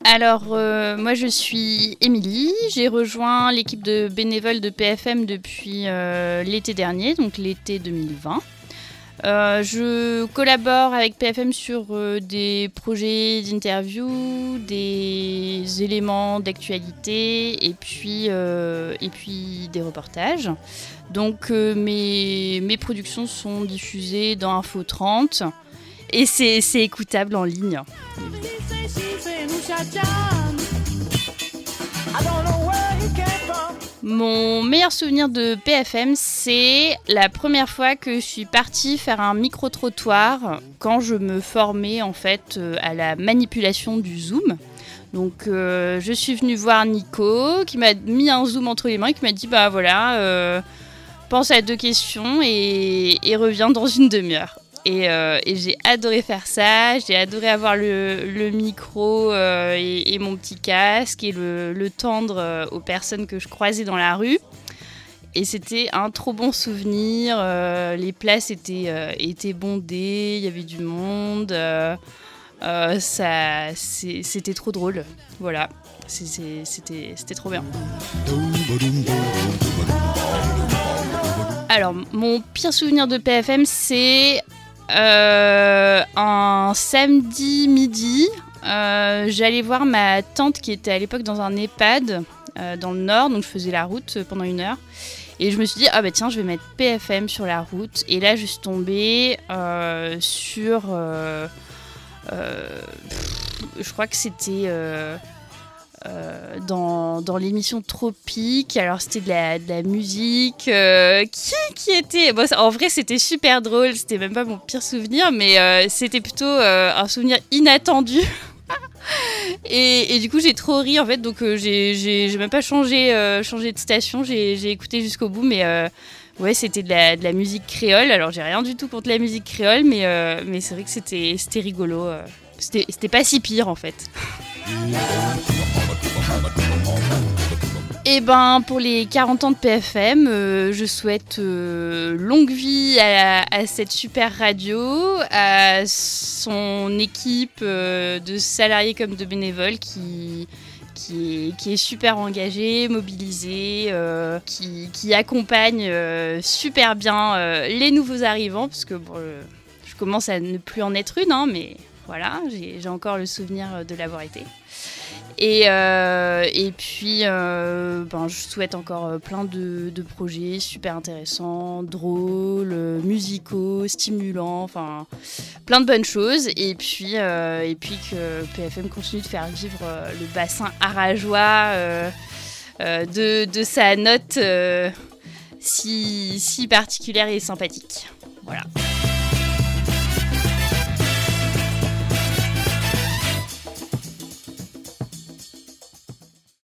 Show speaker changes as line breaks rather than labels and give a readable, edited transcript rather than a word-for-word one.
Alors, moi je suis Émilie, j'ai rejoint l'équipe de bénévoles de PFM depuis l'été dernier, donc l'été 2020. Je collabore avec PFM sur des projets d'interview, des éléments d'actualité et puis des reportages. Donc mes productions sont diffusées dans Info 30 et c'est écoutable en ligne. Mon meilleur souvenir de PFM, c'est la première fois que je suis partie faire un micro-trottoir quand je me formais en fait à la manipulation du Zoom. Donc je suis venue voir Nico qui m'a mis un Zoom entre les mains et qui m'a dit bah voilà, pense à 2 questions et reviens dans une demi-heure. Et j'ai adoré faire ça, j'ai adoré avoir le micro et mon petit casque et le tendre aux personnes que je croisais dans la rue. Et c'était un trop bon souvenir, les places étaient bondées, il y avait du monde, c'était trop drôle, voilà, c'était trop bien. Alors, mon pire souvenir de PFM, c'est un samedi midi, j'allais voir ma tante qui était à l'époque dans un EHPAD dans le Nord, donc je faisais la route pendant 1 heure. Et je me suis dit, ah bah tiens, je vais mettre PFM sur la route. Et là, je suis tombée sur... je crois que c'était... dans l'émission Tropique, alors c'était de la musique qui était bon, en vrai c'était super drôle, c'était même pas mon pire souvenir, mais c'était plutôt un souvenir inattendu. et du coup j'ai trop ri en fait, donc j'ai même pas changé de station, j'ai écouté jusqu'au bout, mais ouais, c'était de la musique créole. Alors j'ai rien du tout contre la musique créole, mais c'est vrai que c'était rigolo, c'était pas si pire en fait. Et ben pour les 40 ans de PFM, je souhaite longue vie à cette super radio, à son équipe de salariés comme de bénévoles qui est super engagée, mobilisée, qui accompagne super bien les nouveaux arrivants, parce que bon, je commence à ne plus en être une, hein, mais voilà, j'ai encore le souvenir de l'avoir été. Et puis, je souhaite encore plein de projets super intéressants, drôles, musicaux, stimulants, enfin plein de bonnes choses. Et puis que PFM continue de faire vivre le bassin arageois de sa note si particulière et sympathique. Voilà.